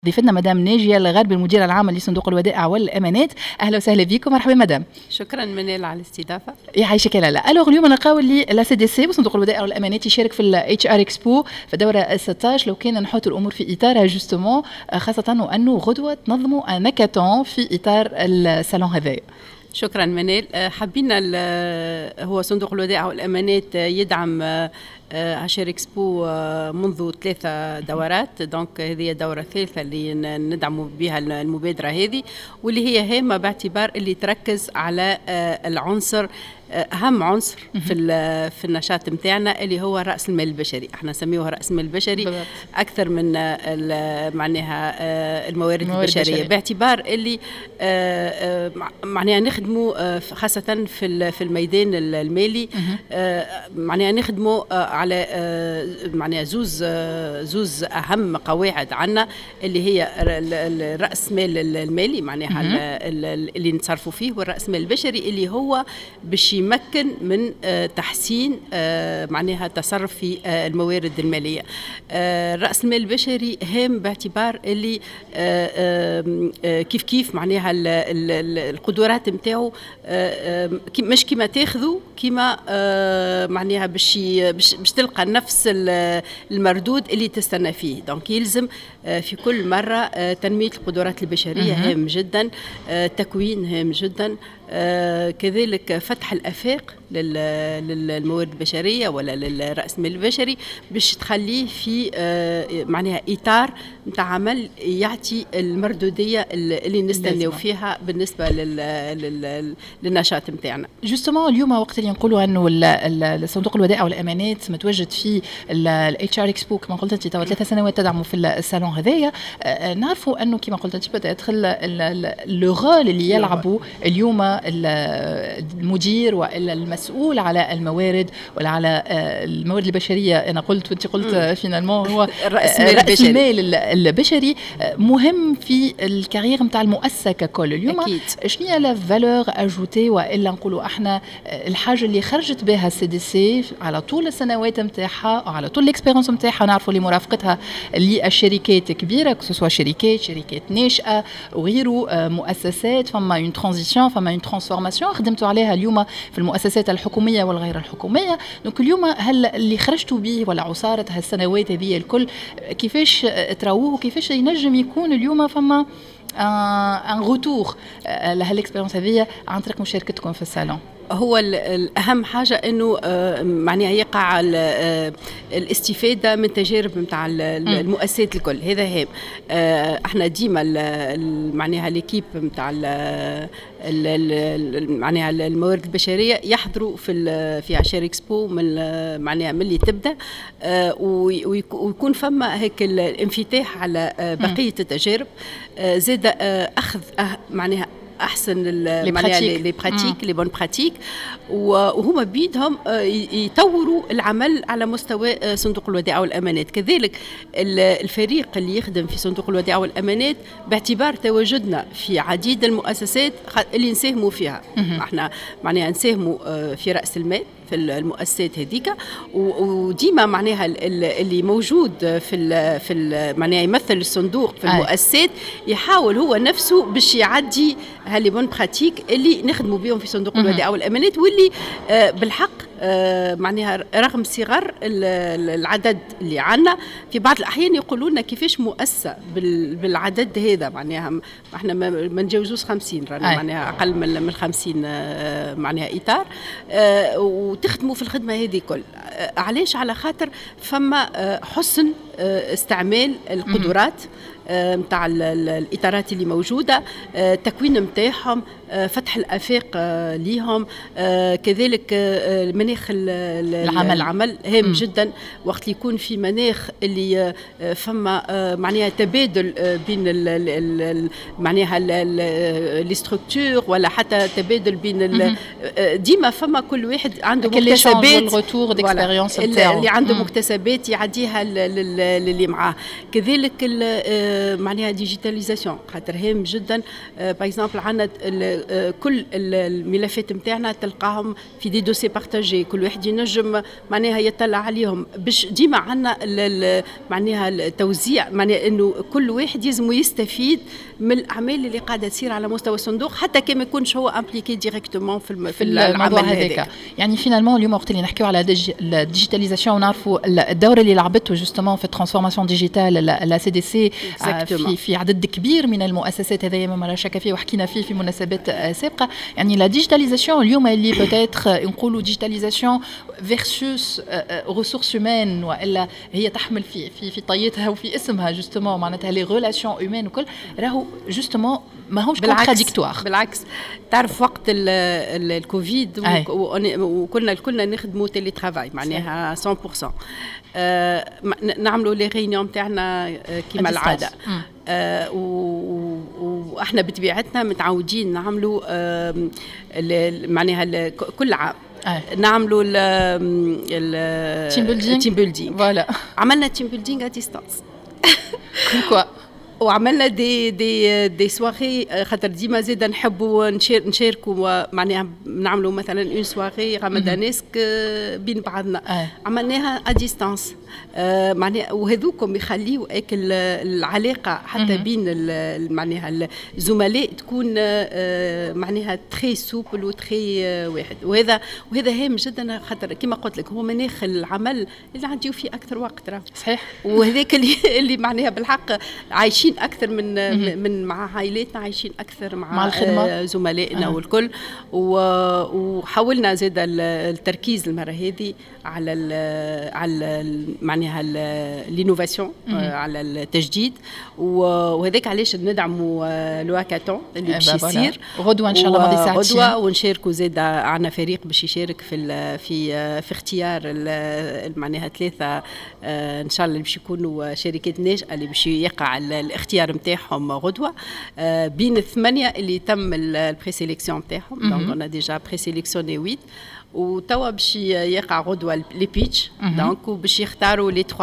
ضيفتنا مدام ناجية الغربي المديرة العامة لصندوق الودائع والأمانات. أهلا وسهلا بكم. مرحبا مدام. شكرا منال على الاستضافة. يعيشك لالا. الوغ اليوم نلقاو اللي لا سي دي سي وصندوق الودائع والأمانات يشارك في الاتش ار اكسبو في الدورة 16. لو كان نحط الأمور في إطارها جوستومون، خاصة وأنه غدوة تنظموا ان هاكاثون في إطار الصالون هذايا. شكرا منال. حبينا هو صندوق الودائع والأمانات يدعم عشر اكسبو منذ 3 دورات، دونك هذه الدورة الثالثة اللي ندعم بها المبادرة هذه، واللي هي هامة باعتبار اللي تركز على العنصر، أهم عنصر في النشاط متاعنا اللي هو رأس المال البشري. احنا نسميه رأس المال البشري أكثر من معناها الموارد البشرية، باعتبار اللي معناها نخدموا خاصة في الميدان المالي، معناها نخدموا على معناها زوز أهم قواعد عنا اللي هي الرأس مال المالي معناها اللي نتصرفوا فيه، والرأس مال البشري اللي هو باش يمكن من تحسين معناها تصرف في الموارد المالية. رأس المال البشري هام باعتبار اللي كيف معناها القدرات متاعو مش كيما تاخذوا كيما معناها باش تلقى نفس المردود اللي تستنى فيه. دونك يلزم في كل مرة تنمية القدرات البشرية هام جدا، تكوين هام جدا، كذلك فتح الآفاق للموارد البشرية ولا للرأس المال البشري باش تخليه في معناها إطار نتاع عمل يعطي المردودية اللي نستناو فيها بالنسبة للنشاط متاعنا. جوستومون اليوم وقت اللي نقولوا أنه الصندوق الودائع والأمانات متواجد في الاتش ار اكسبو كما قلت انت 3 سنوات تدعموا في الصالون هذايا، نعرفوا أنه كما قلت انت بتدخل لو رول اللي يلعبوا اليوم المدير والا المسؤول على الموارد ولا على الموارد البشريه. انا قلت وانت قلت فينالمون هو رأس المال البشري مهم في الكارير نتاع المؤسسه ككل. اليوم شنو هي لا فالور اجوتي والا نقولوا احنا الحاجه اللي خرجت بها السي دي سي على طول السنوات نتاعها وعلى طول الاكسبيرينس نتاعها، نعرفوا لمرافقتها للشركات كبيره سواء شركات ناشئه وغيره، مؤسسات فما اون ترانزيسيون فما اون ترانسفورماسيون خدمتوا عليها اليوم في المؤسسات الحكوميه والغير الحكوميه. دونك اليوم هل اللي خرجتوا به ولا عصاره هالسنوات هذه الكل كيفاش تراووه وكيفاش ينجم يكون اليوم فما ان روتور لهالاكسبيرينس هذه عن طريق مشاركتكم في الصالون؟ هو الأهم حاجة أنه معناها يقع الاستفادة من تجارب متاع المؤسسات الكل، هذا هام. احنا ديما معناها ليكيب متاع معناها الموارد البشرية يحضروا في عشر اكسبو من معناها من اللي تبدأ، ويكون فما هيك الانفتاح على بقية التجارب، زاد أخذ معناها احسن لي براتيك لي بون براتيك، وهما بيدهم يطوروا العمل على مستوى صندوق الودائع والامانات. كذلك الفريق اللي يخدم في صندوق الودائع والامانات باعتبار تواجدنا في عديد المؤسسات اللي نساهموا فيها، احنا معناها نساهموا في راس المال في المؤسسات هذيك، وديما معناها اللي موجود في معناها يمثل الصندوق في المؤسسات يحاول هو نفسه باش يعدي هاللي بون براتيك اللي نخدموا بهم في صندوق الودائع والامانات، واللي بالحق معناها رغم صغر العدد اللي عنا في بعض الأحيان يقولوا لنا كيفاش مؤسسة بالعدد هذا، معناها احنا ما نتجاوزوش 50 معناها أقل من 50 معناها إطار، وتخدموا في الخدمة هذه كل. علاش؟ على خاطر فما حسن استعمال القدرات متاع الإطارات اللي موجودة، تكوين متاعهم، فتح الآفاق ليهم، كذلك مناخ العمل هام جدا. وقت يكون في مناخ اللي فما معناها تبادل بين معناها الاستركتور ولا حتى تبادل بين ديما فما كل واحد عنده مكتسبات اللي عنده مكتسبات يعديها للي معاه. كذلك معناها ديجيتاليزاسيون خاطر هام جدا. باغ اكزومبل عندنا كل الملفات نتاعنا تلقاهم في دي دوسي بارتاجي، كل واحد ينجم معناها يطلع عليهم باش ديما عندنا معناها التوزيع، معناها انه كل واحد يلزم يستفيد من الاعمال اللي قاعده تصير على مستوى الصندوق حتى كان ما يكونش هو امبليكي ديريكتومون في الموضوع هذاك. يعني فينالمون اليوم وقت اللي نحكيو على الديجيتاليزاسيون ونعرفوا الدور اللي لعبته جوستومون في الترانسفورماسيون ديجيتال لا سي دي سي في عدد كبير من المؤسسات، هذا ما لا شك فيه وحكينا فيه في مناسبات سابقه. يعني لا ديجيتاليزاسيون اليوم اللي بوتيتر نقولوا ديجيتاليزاسيون فيرسوس ريسورس هيومان، والا هي تحمل في طيتها وفي اسمها جوستومون معناتها لي ريلاسيون هيومان وكل، راهو جوستومون ماهوش كونتراديكتوار. بالعكس تعرف وقت الكوفيد وكنا نخدموا تيلي ترافاي معناها 100%. نعملوا لي ريونيون نتاعنا كيما العاده. واحنا بطبيعتنا متعودين نعملوا معناها كل عام نعملوا التيم بيلدينغ. فوالا عملنا تيم بيلدينغ ا ديستانس كوا وعملنا دي سواغي خاطر ديما زيدا نحبوا نشاركوا معناها نعملوا مثلا اون سواغي رمضانيسك بين بعضنا. عملناها ا ديستانس معناها وهذوكم يخليوا العلاقه حتى بين معناها الزملاء تكون معناها تري سوبل وتري واحد. وهذا هام جدا خاطر كما قلت لك هو مناخ العمل اللي عنديو فيه اكثر وقت راه صحيح. وهذاك اللي معناها بالحق عايشين اكثر من مع عائلاتنا، عايشين اكثر مع الخدمة زملائنا والكل. وحاولنا زاد التركيز المره هذه على معناها الانوفاسيون، على التجديد. وهذاك علاش ندعموا لواكاتون اللي باش يصير غدوه ان شاء الله ماضي ساعتين غدوه، ونشاركوا زاد عندنا فريق باش يشارك في اختيار معناها 3 ان شاء الله اللي باش يكونوا شركات ناشئه اللي باش يقع الاختيار نتاعهم غدوه بين 8 اللي تم البريسيليكسيون نتاعهم. دونك انا ديجا بريسيليكسيوني 8 وتوا باش يقع غدوه لي بيتش. دونك باش يختاروا لي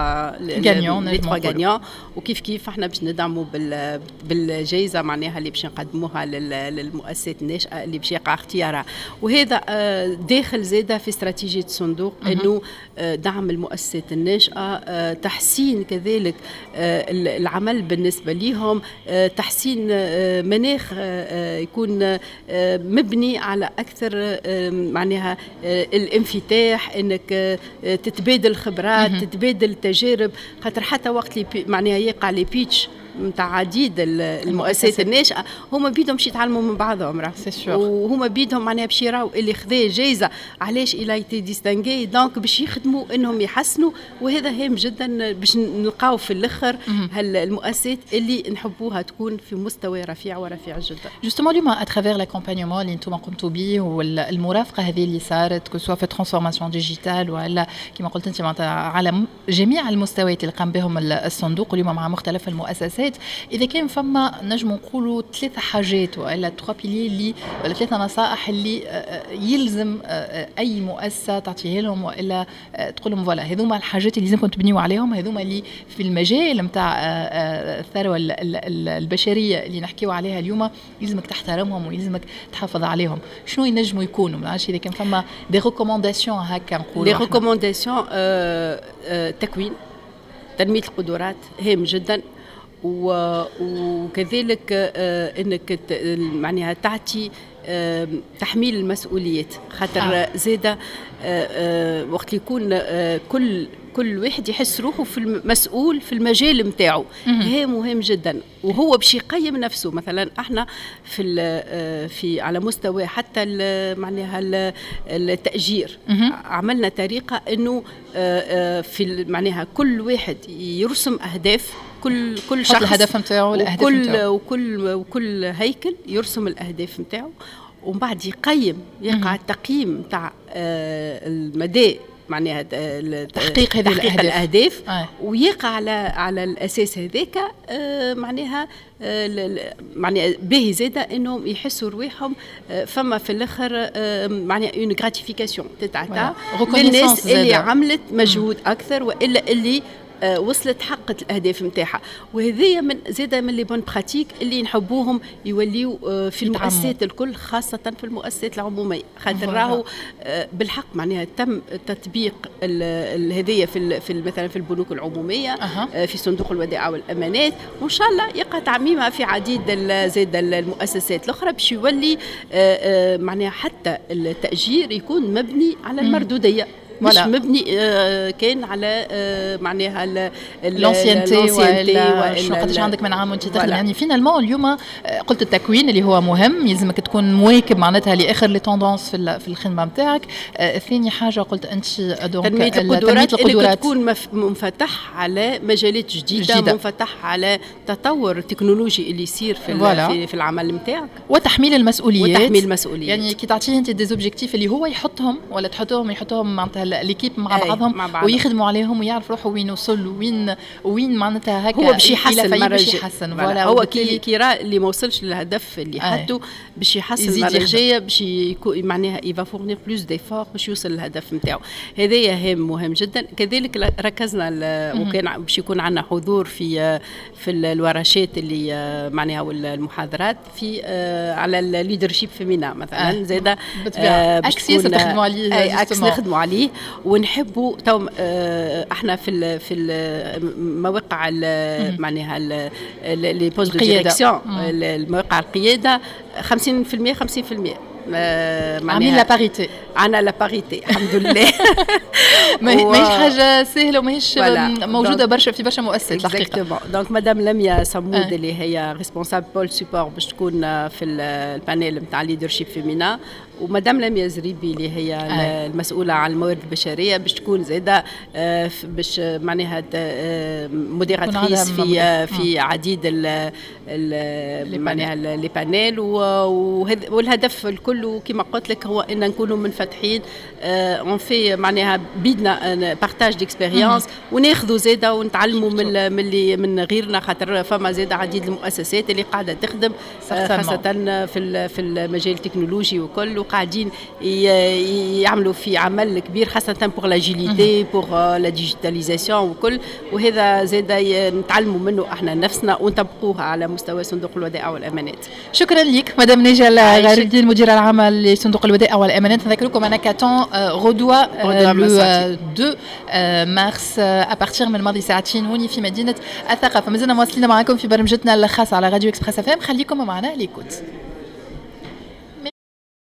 3 غانيون وكيف احنا باش ندعموا بالجائزه معناها اللي باش نقدموها للمؤسسات الناشئه اللي باش يقع اختيارها. وهذا داخل زاده في استراتيجيه الصندوق انه دعم المؤسسات الناشئه، تحسين كذلك العمل بالنسبه لهم، تحسين مناخ يكون مبني على اكثر معناها الانفتاح، انك تتبادل خبرات، تتبادل تجارب. خاطر حتى وقت معناها يقع لي بيتش نتاع عديد المؤسسات الناشئه هما بيدهم باش يتعلموا من بعضهم راه، وهما بيدهم معناها باش يراو اللي خذا جايزه علاش الى تي ديستانغي، دونك باش يخدموا انهم يحسنوا. وهذا هام جدا باش نلقاو في الاخر المؤسسات اللي نحبوها تكون في مستوى رفيع ورفيع جدا. جوستومون اليوم اترافير لا كومبانيومون اللي انتم قمتوا به والمرافقه هذه اللي صارت كو سوا في ترانسفورماسيون ديجيتال ولا كما قلت انت معناتها على جميع المستويات اللي قام بهم الصندوق اليوم مع مختلف المؤسسات، إذا كان فما نجم نقولوا 3 حاجات ولا 3 بيلي اللي ولا 3 نصائح اللي يلزم أي مؤسسة تعطيها لهم وإلا تقول لهم فوالا هذوما الحاجات اللي لازمكم تبنيوا عليهم، هذوما اللي في المجال نتاع الثروة البشرية اللي نحكيوا عليها اليوم يلزمك تحترمهم ويلزمك تحافظ عليهم. شنو ينجموا يكونوا؟ معلش إذا كان فما دي ريكومونداسيون هكا نقولوا دي ريكومونداسيون تكوين تنمية القدرات هام جدا، وكذلك انك معناها تعطي تحميل المسؤوليات. خاطر زاده وقت يكون كل واحد يحس روحه في المسؤول في المجال نتاعو مهم جدا، وهو باش يقيم نفسه. مثلا احنا في على مستوى حتى معناها التأجير عملنا طريقه انه في معناها كل واحد يرسم اهداف، كل شخص الهدف نتاعو، وكل هيكل يرسم الاهداف نتاعو، ومن بعد يقع التقييم نتاع المدى معناها تحقيق هذه الأهداف ويقع على الأساس هذاك معناها باهي زادة إنهم يحسوا رواحهم فما في الآخر معناها une gratification تتعطى للناس اللي عملت مجهود أكثر وإلا اللي وصلت حققت الاهداف نتاعها. وهذه من زاده من لي بون براتيك اللي نحبوهم يوليو في المؤسسات الكل، خاصه في المؤسسات العموميه، خاطر راهو بالحق معناها تم تطبيق الهديه في مثلا في البنوك العموميه، في صندوق الودائع والامانات، وان شاء الله يقع تعميمها في عديد زاد المؤسسات الاخرى باش يولي معناها حتى التاجير يكون مبني على المردوديه، مش مبني كان على معناها لونسيانتي شنو قداش عندك من عام وانت تخدم. يعني فينالمون اليوم قلت التكوين اللي هو مهم، يلزمك تكون مواكب معناتها لاخر لي توندونس في الخدمه نتاعك. ثاني حاجه قلت انت دونك تنميه القدرات اللي تكون منفتح على مجالات جديده. منفتح على تطور التكنولوجي اللي يصير في العمل نتاعك، وتحميل المسؤوليات. يعني كي تعطيه انت دي زوبجيكتيف اللي هو يحطهم ولا يحطهم معناتها ليكيب مع بعضهم ويخدموا عليهم ويعرف روحه وين وصل وين معناتها هكا هو باش يحسن فوالا. هو كي راه اللي ما وصلش للهدف اللي حطه باش يحسن المره الجايه، باش معناها يفا فورنير بلوس ديفور باش يوصل للهدف نتاعو. هذايا مهم جدا. كذلك ركزنا وكان باش يكون عندنا حضور في الورشات اللي معناها والمحاضرات في على الليدرشيب فيمينا مثلا. زاده اكسيس نخدموا عليه ونحبوا احنا في المواقع معناها لي بوست دو ديريكسيون، المواقع القياده 50% 50%. عاملين لا باريتي، عنا لا باريتي الحمد لله. ماهيش حاجه سهله وماهيش موجوده برشا في برشا مؤسسات الحقيقه. دونك مدام لميا صمود اللي هي ريسبونسابل بول سيبور باش تكون في البانيل نتاع ليدرشيب فيمينا، ومدام لميا زريبي اللي هي المسؤوله عن الموارد البشريه باش تكون زاده باش معناها موديراتريس في عديد معناها لي بانيل. والهدف الكل كما قلت لك هو ان نكونوا منفتحين اون في معناها بيدنا بارتاج ديكسبيريونس وناخذوا زاده ونتعلموا من غيرنا، خاطر فما زاده عديد المؤسسات اللي قاعده تخدم خاصه في المجال التكنولوجي وكل، وقاعدين يعملوا في عمل كبير خاصه بور لاجيليتي بور لا ديجيتاليزاسيون وكل، وهذا زاده نتعلموا منه احنا نفسنا ونطبقوها على مستوى صندوق الودائع والامانات. شكرا لك مدام نجال غار الدين مدير العام لصندوق الودائع والامانات. نذكركم انا كاتون غدوه لو 2 مارس ابارتيغ من الماضي ساعتين هوني في مدينه الثقافه. مازلنا مواصلين معكم في برنامجتنا الخاصه على راديو اكسبريس اف ام. خليكم معنا ليكوت.